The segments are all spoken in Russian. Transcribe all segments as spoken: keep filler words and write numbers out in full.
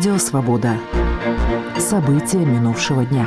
Радио «Свобода». События минувшего дня.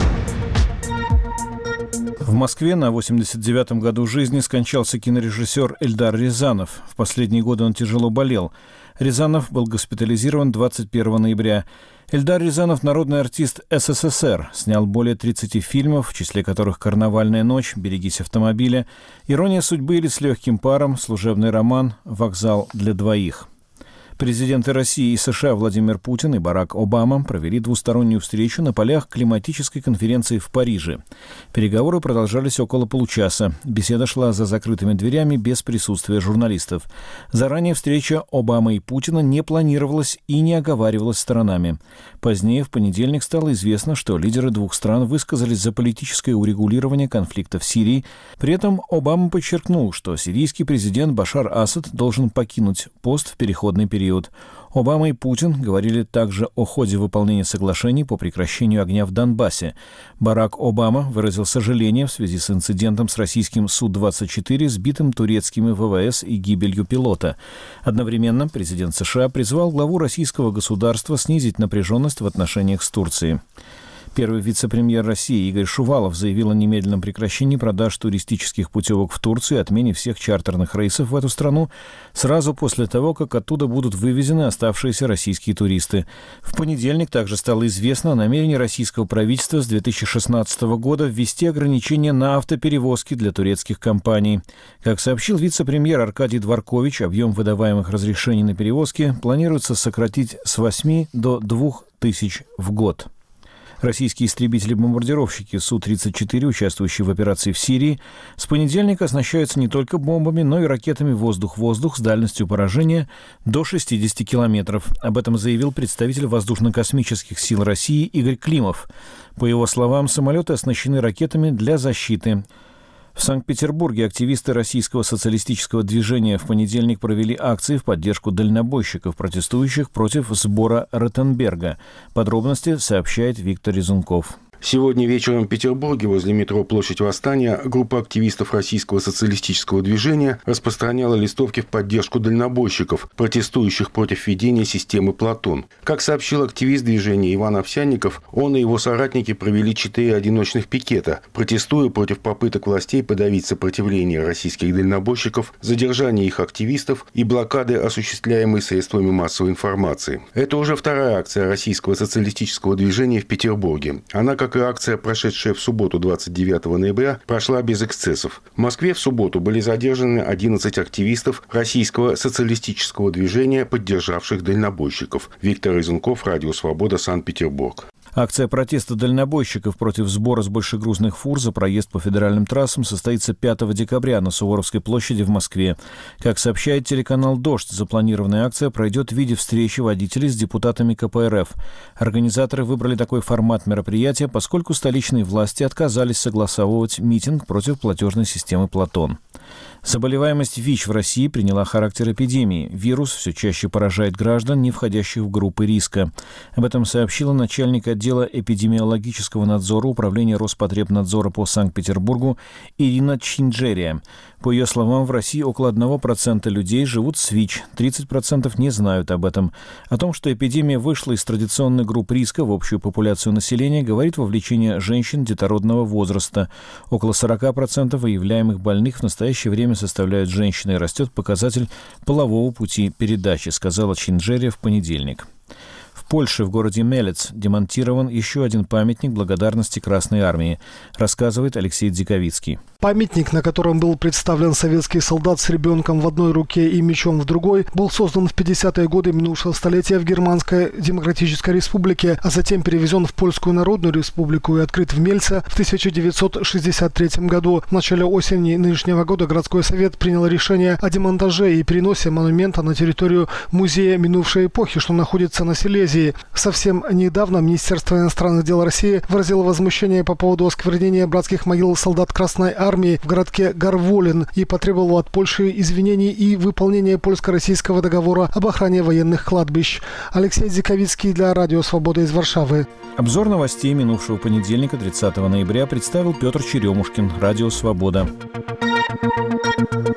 В Москве на восемьдесят девятом году жизни скончался кинорежиссер Эльдар Рязанов. В последние годы он тяжело болел. Рязанов был госпитализирован двадцать первого ноября. Эльдар Рязанов – народный артист СССР. Снял более тридцати фильмов, в числе которых «Карнавальная ночь», «Берегись автомобиля», «Ирония судьбы» или «С легким паром», «Служебный роман», «Вокзал для двоих». Президенты России и США Владимир Путин и Барак Обама провели двустороннюю встречу на полях климатической конференции в Париже. Переговоры продолжались около получаса. Беседа шла за закрытыми дверями без присутствия журналистов. Заранее встреча Обамы и Путина не планировалась и не оговаривалась сторонами. Позднее, в понедельник, стало известно, что лидеры двух стран высказались за политическое урегулирование конфликта в Сирии. При этом Обама подчеркнул, что сирийский президент Башар Асад должен покинуть пост в переходный период. Обама и Путин говорили также о ходе выполнения соглашений по прекращению огня в Донбассе. Барак Обама выразил сожаление в связи с инцидентом с российским Су двадцать четыре, сбитым турецкими ВВС и гибелью пилота. Одновременно президент США призвал главу российского государства снизить напряженность в отношениях с Турцией. Первый вице-премьер России Игорь Шувалов заявил о немедленном прекращении продаж туристических путевок в Турцию и отмене всех чартерных рейсов в эту страну сразу после того, как оттуда будут вывезены оставшиеся российские туристы. В понедельник также стало известно о намерении российского правительства с две тысячи шестнадцатого года ввести ограничения на автоперевозки для турецких компаний. Как сообщил вице-премьер Аркадий Дворкович, объем выдаваемых разрешений на перевозки планируется сократить с восьми до двух тысяч в год. Российские истребители-бомбардировщики Су тридцать четыре, участвующие в операции в Сирии, с понедельника оснащаются не только бомбами, но и ракетами воздух-воздух с дальностью поражения до шестидесяти километров. Об этом заявил представитель воздушно-космических сил России Игорь Климов. По его словам, самолеты оснащены ракетами для защиты. В Санкт-Петербурге активисты российского социалистического движения в понедельник провели акции в поддержку дальнобойщиков, протестующих против сбора Ротенберга. Подробности сообщает Виктор Резунков. Сегодня вечером в Петербурге возле метро Площадь Восстания группа активистов российского социалистического движения распространяла листовки в поддержку дальнобойщиков, протестующих против введения системы «Платон». Как сообщил активист движения Иван Овсянников, он и его соратники провели четыре одиночных пикета, протестуя против попыток властей подавить сопротивление российских дальнобойщиков, задержания их активистов и блокады, осуществляемой средствами массовой информации. Это уже вторая акция российского социалистического движения в Петербурге. Она, как и акция, прошедшая в субботу двадцать девятого ноября, прошла без эксцессов. В Москве в субботу были задержаны одиннадцать активистов российского социалистического движения, поддержавших дальнобойщиков. Виктор Резунков, Радио «Свобода», Санкт-Петербург. Акция протеста дальнобойщиков против сбора с большегрузных фур за проезд по федеральным трассам состоится пятого декабря на Суворовской площади в Москве. Как сообщает телеканал «Дождь», запланированная акция пройдет в виде встречи водителей с депутатами ка пэ эр эф. Организаторы выбрали такой формат мероприятия, поскольку столичные власти отказались согласовывать митинг против платежной системы «Платон». Заболеваемость ВИЧ в России приняла характер эпидемии. Вирус все чаще поражает граждан, не входящих в группы риска. Об этом сообщила начальник отдела эпидемиологического надзора Управления Роспотребнадзора по Санкт-Петербургу Ирина Чинджерия. По ее словам, в России около одного процента людей живут с ВИЧ, тридцать процентов не знают об этом. О том, что эпидемия вышла из традиционных групп риска в общую популяцию населения, говорит вовлечение женщин детородного возраста. Около сорок процентов выявляемых больных в настоящее время составляют женщины, и растет показатель полового пути передачи, сказала Чинджерия в понедельник. В Польше, в городе Мелец, демонтирован еще один памятник благодарности Красной Армии, рассказывает Алексей Дзиковицкий. Памятник, на котором был представлен советский солдат с ребенком в одной руке и мечом в другой, был создан в пятидесятые годы минувшего столетия в Германской Демократической Республике, а затем перевезен в Польскую Народную Республику и открыт в Мельце в тысяча девятьсот шестьдесят третьем году. В начале осени нынешнего года городской совет принял решение о демонтаже и переносе монумента на территорию музея минувшей эпохи, что находится на Силезии. Совсем недавно Министерство иностранных дел России выразило возмущение по поводу осквернения братских могил солдат Красной Армии в городке Гарволин и потребовал от Польши извинений и выполнения польско-российского договора об охране военных кладбищ. Алексей Дзиковицкий для Радио «Свобода» из Варшавы. Обзор новостей минувшего понедельника, тридцатого ноября, представил Петр Черемушкин, Радио «Свобода».